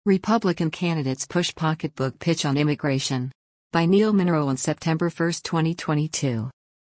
Republican candidates push pocketbook pitch on immigration. By Neil Monroe on September 1, 2022.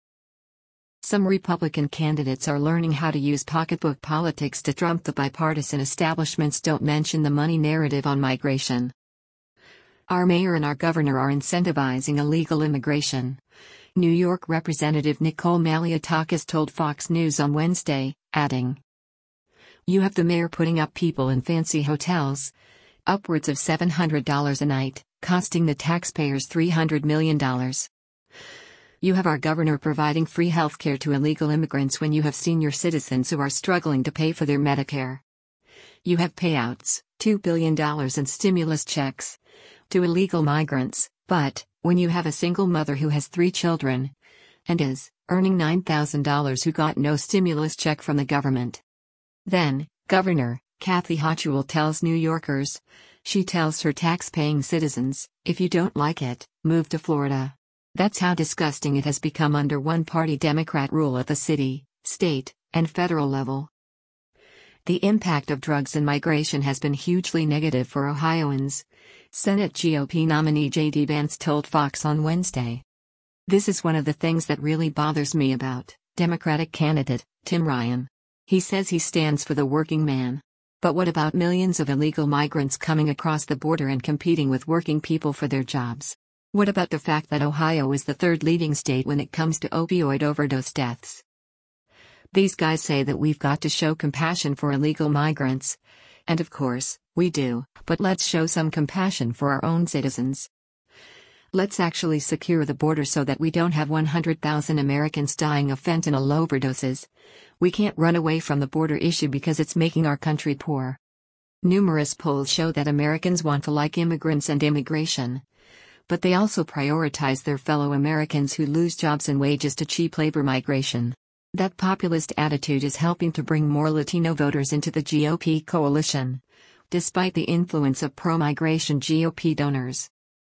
Some Republican candidates are learning how to use pocketbook politics to trump the bipartisan establishment's don't mention the money narrative on migration. Our mayor and our governor are incentivizing illegal immigration. New York Representative Nicole Malliotakis told Fox News on Wednesday, adding, "You have the mayor putting up people in fancy hotels, upwards of $700 a night, costing the taxpayers $300 million. You have our governor providing free health care to illegal immigrants when you have senior citizens who are struggling to pay for their Medicare. You have payouts, $2 billion in stimulus checks, to illegal migrants, but, when you have a single mother who has 3 children, and is earning $9,000 who got no stimulus check from the government. Then, Governor Kathy Hochul tells New Yorkers, she tells her tax-paying citizens, if you don't like it, move to Florida. That's how disgusting it has become under one-party Democrat rule at the city, state, and federal level." The impact of drugs and migration has been hugely negative for Ohioans, Senate GOP nominee J.D. Vance told Fox on Wednesday. "This is one of the things that really bothers me about Democratic candidate Tim Ryan. He says he stands for the working man. But what about millions of illegal migrants coming across the border and competing with working people for their jobs? What about the fact that Ohio is the 3rd leading state when it comes to opioid overdose deaths? These guys say that we've got to show compassion for illegal migrants. And of course, we do, but let's show some compassion for our own citizens. Let's actually secure the border so that we don't have 100,000 Americans dying of fentanyl overdoses. We can't run away from the border issue because it's making our country poor. Numerous polls show that Americans want to like immigrants and immigration. But they also prioritize their fellow Americans who lose jobs and wages to cheap labor migration. That populist attitude is helping to bring more Latino voters into the GOP coalition, despite the influence of pro-migration GOP donors.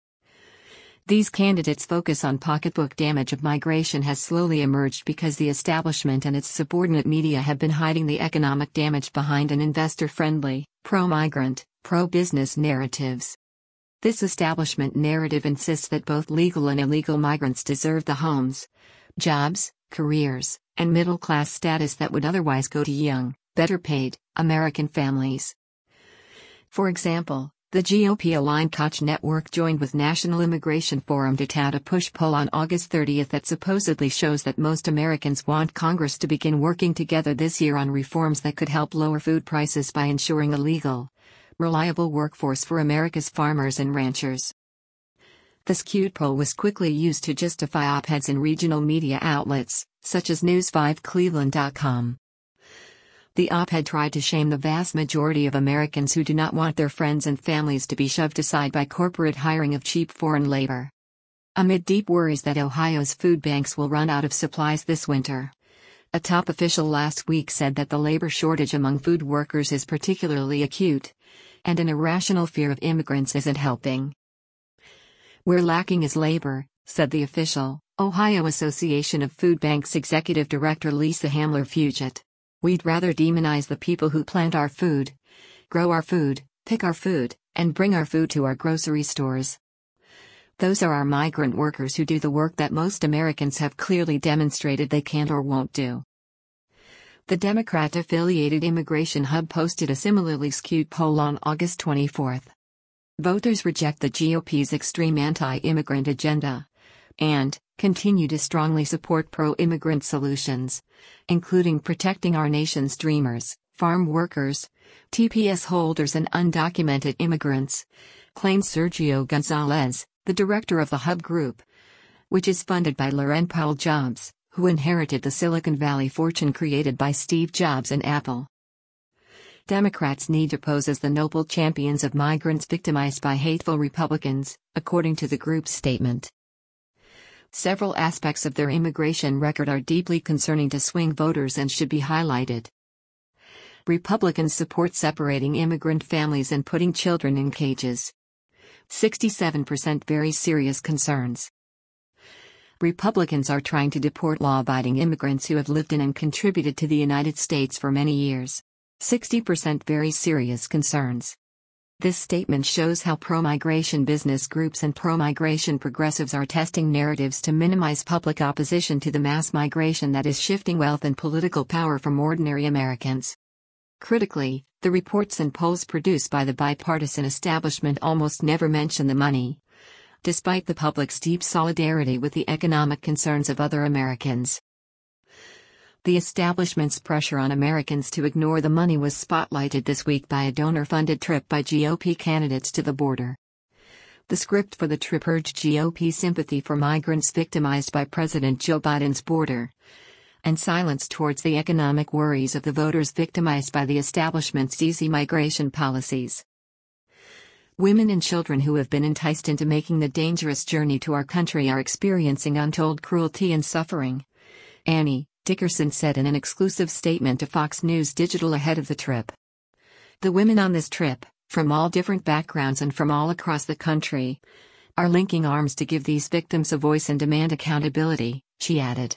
These candidates' focus on pocketbook damage of migration has slowly emerged because the establishment and its subordinate media have been hiding the economic damage behind an investor-friendly, pro-migrant, pro-business narratives. This establishment narrative insists that both legal and illegal migrants deserve the homes, jobs, careers, and middle-class status that would otherwise go to young, better-paid, American families. For example, the GOP-aligned Koch Network joined with National Immigration Forum to tout a push poll on August 30 that supposedly shows that most Americans want Congress to begin working together this year on reforms that could help lower food prices by ensuring a legal, reliable workforce for America's farmers and ranchers. The skewed poll was quickly used to justify op-eds in regional media outlets, such as News5Cleveland.com. The op-ed tried to shame the vast majority of Americans who do not want their friends and families to be shoved aside by corporate hiring of cheap foreign labor. Amid deep worries that Ohio's food banks will run out of supplies this winter, a top official last week said that the labor shortage among food workers is particularly acute, and an irrational fear of immigrants isn't helping. "We're lacking is labor," said the official, Ohio Association of Food Banks Executive Director Lisa Hamler-Fugit. "We'd rather demonize the people who plant our food, grow our food, pick our food, and bring our food to our grocery stores. Those are our migrant workers who do the work that most Americans have clearly demonstrated they can't or won't do." The Democrat-affiliated Immigration Hub posted a similarly skewed poll on August 24. Voters reject the GOP's extreme anti-immigrant agenda and continue to strongly support pro-immigrant solutions, including protecting our nation's dreamers, farm workers, TPS holders and undocumented immigrants, claims Sergio Gonzalez, the director of the Hub Group, which is funded by Laurent Powell Jobs, who inherited the Silicon Valley fortune created by Steve Jobs and Apple. Democrats need to pose as the noble champions of migrants victimized by hateful Republicans, according to the group's statement. Several aspects of their immigration record are deeply concerning to swing voters and should be highlighted. Republicans support separating immigrant families and putting children in cages. 67% very serious concerns. Republicans are trying to deport law-abiding immigrants who have lived in and contributed to the United States for many years. 60% very serious concerns. This statement shows how pro-migration business groups and pro-migration progressives are testing narratives to minimize public opposition to the mass migration that is shifting wealth and political power from ordinary Americans. Critically, the reports and polls produced by the bipartisan establishment almost never mention the money, despite the public's deep solidarity with the economic concerns of other Americans. The establishment's pressure on Americans to ignore the money was spotlighted this week by a donor-funded trip by GOP candidates to the border. The script for the trip urged GOP sympathy for migrants victimized by President Joe Biden's border, and silence towards the economic worries of the voters victimized by the establishment's easy migration policies. Women and children who have been enticed into making the dangerous journey to our country are experiencing untold cruelty and suffering, Annie Dickerson said in an exclusive statement to Fox News Digital ahead of the trip. The women on this trip, from all different backgrounds and from all across the country, are linking arms to give these victims a voice and demand accountability, she added.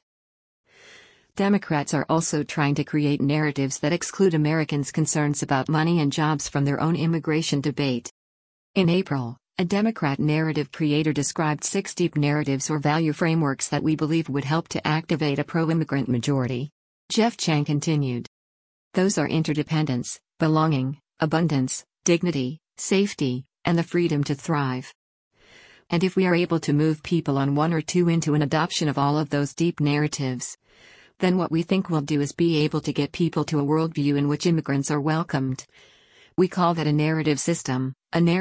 Democrats are also trying to create narratives that exclude Americans' concerns about money and jobs from their own immigration debate. In April, a Democrat narrative creator described 6 deep narratives or value frameworks that we believe would help to activate a pro-immigrant majority. Jeff Chang continued. Those are interdependence, belonging, abundance, dignity, safety, and the freedom to thrive. And if we are able to move people on 1 or 2 into an adoption of all of those deep narratives, then what we think we'll do is be able to get people to a worldview in which immigrants are welcomed. We call that a narrative system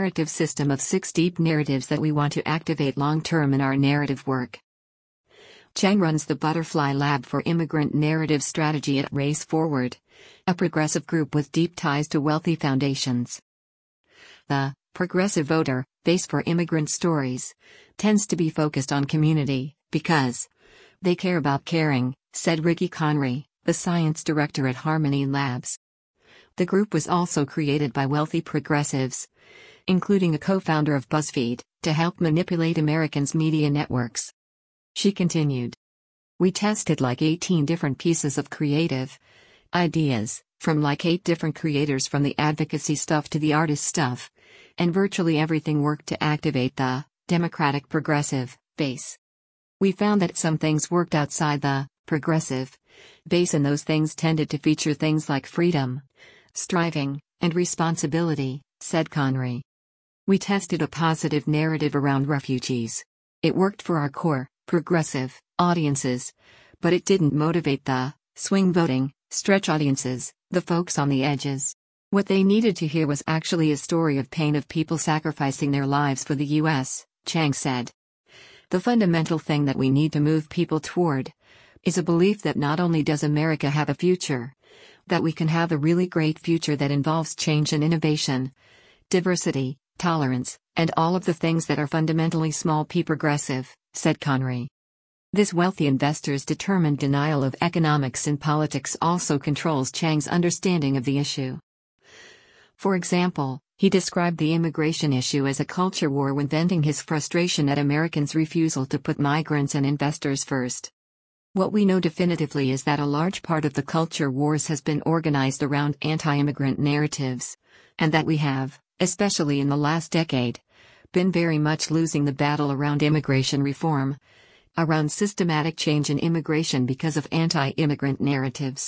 of 6 deep narratives that we want to activate long-term in our narrative work. Chang runs the Butterfly Lab for Immigrant Narrative Strategy at Race Forward, a progressive group with deep ties to wealthy foundations. The progressive voter base for immigrant stories tends to be focused on community, because they care about caring, said Ricky Conry, the science director at Harmony Labs. The group was also created by wealthy progressives, including a co-founder of BuzzFeed, to help manipulate Americans' media networks. She continued. We tested like 18 different pieces of creative ideas, from like 8 different creators, from the advocacy stuff to the artist stuff, and virtually everything worked to activate the Democratic progressive base. We found that some things worked outside the progressive base, and those things tended to feature things like freedom, striving, and responsibility, said Conry. We tested a positive narrative around refugees. It worked for our core, progressive audiences, but it didn't motivate the swing voting, stretch audiences, the folks on the edges. What they needed to hear was actually a story of pain, of people sacrificing their lives for the U.S., Chang said. The fundamental thing that we need to move people toward is a belief that not only does America have a future, that we can have a really great future that involves change and innovation, diversity, tolerance, and all of the things that are fundamentally small p progressive, said Conry. This wealthy investor's determined denial of economics in politics also controls Chang's understanding of the issue. For example, he described the immigration issue as a culture war when venting his frustration at Americans' refusal to put migrants and investors first. What we know definitively is that a large part of the culture wars has been organized around anti-immigrant narratives, and that we have, especially in the last decade, been very much losing the battle around immigration reform, around systematic change in immigration because of anti-immigrant narratives.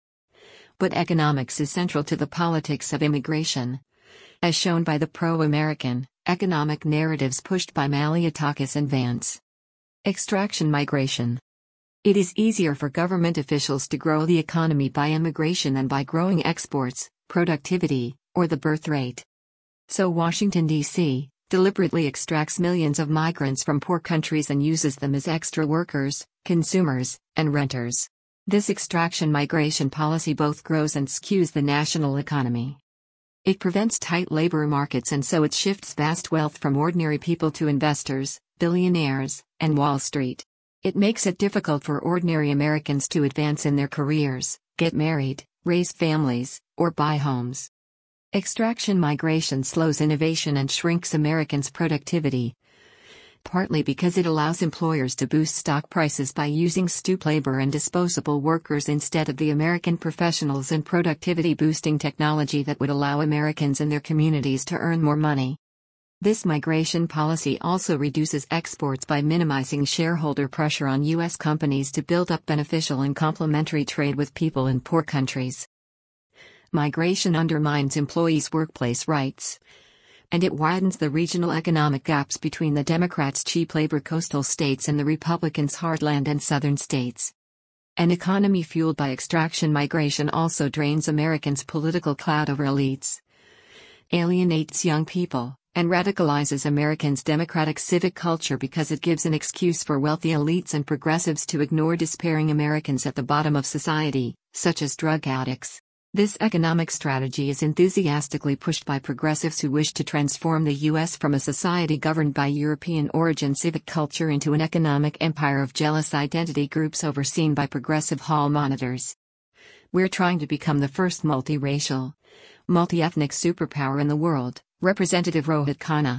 But economics is central to the politics of immigration, as shown by the pro-American economic narratives pushed by Malliotakis and Vance. Extraction migration. It is easier for government officials to grow the economy by immigration than by growing exports, productivity, or the birth rate. So Washington, D.C., deliberately extracts millions of migrants from poor countries and uses them as extra workers, consumers, and renters. This extraction migration policy both grows and skews the national economy. It prevents tight labor markets, and so it shifts vast wealth from ordinary people to investors, billionaires, and Wall Street. It makes it difficult for ordinary Americans to advance in their careers, get married, raise families, or buy homes. Extraction migration slows innovation and shrinks Americans' productivity, partly because it allows employers to boost stock prices by using stoop labor and disposable workers instead of the American professionals and productivity-boosting technology that would allow Americans and their communities to earn more money. This migration policy also reduces exports by minimizing shareholder pressure on U.S. companies to build up beneficial and complementary trade with people in poor countries. Migration undermines employees' workplace rights, and it widens the regional economic gaps between the Democrats' cheap labor coastal states and the Republicans' heartland and southern states. An economy fueled by extraction migration also drains Americans' political clout over elites, alienates young people, and radicalizes Americans' democratic civic culture because it gives an excuse for wealthy elites and progressives to ignore despairing Americans at the bottom of society, such as drug addicts. This economic strategy is enthusiastically pushed by progressives who wish to transform the U.S. from a society governed by European origin civic culture into an economic empire of jealous identity groups overseen by progressive hall monitors. We're trying to become the first multiracial, multi-ethnic superpower in the world, Representative Rohit Khanna,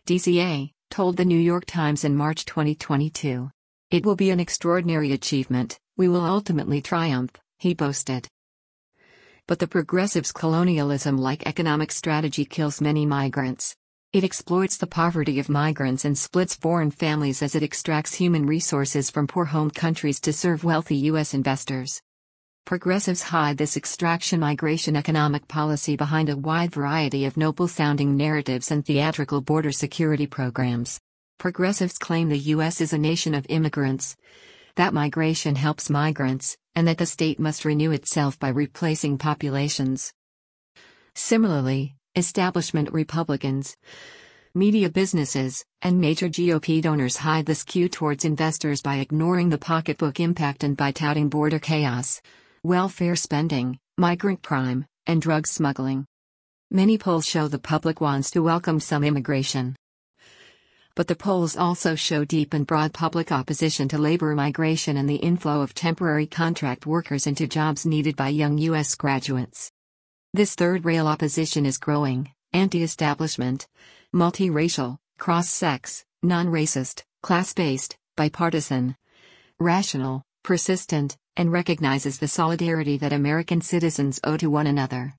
DCA, told the New York Times in March 2022. It will be an extraordinary achievement, we will ultimately triumph, he boasted. But the progressives' colonialism-like economic strategy kills many migrants. It exploits the poverty of migrants and splits foreign families as it extracts human resources from poor home countries to serve wealthy U.S. investors. Progressives hide this extraction migration economic policy behind a wide variety of noble-sounding narratives and theatrical border security programs. Progressives claim the U.S. is a nation of immigrants, that migration helps migrants, and that the state must renew itself by replacing populations. Similarly, establishment Republicans, media businesses, and major GOP donors hide the skew towards investors by ignoring the pocketbook impact and by touting border chaos, welfare spending, migrant crime, and drug smuggling. Many polls show the public wants to welcome some immigration. But the polls also show deep and broad public opposition to labor migration and the inflow of temporary contract workers into jobs needed by young U.S. graduates. This third-rail opposition is growing, anti-establishment, multiracial, cross-sex, non-racist, class-based, bipartisan, rational, persistent, and recognizes the solidarity that American citizens owe to one another.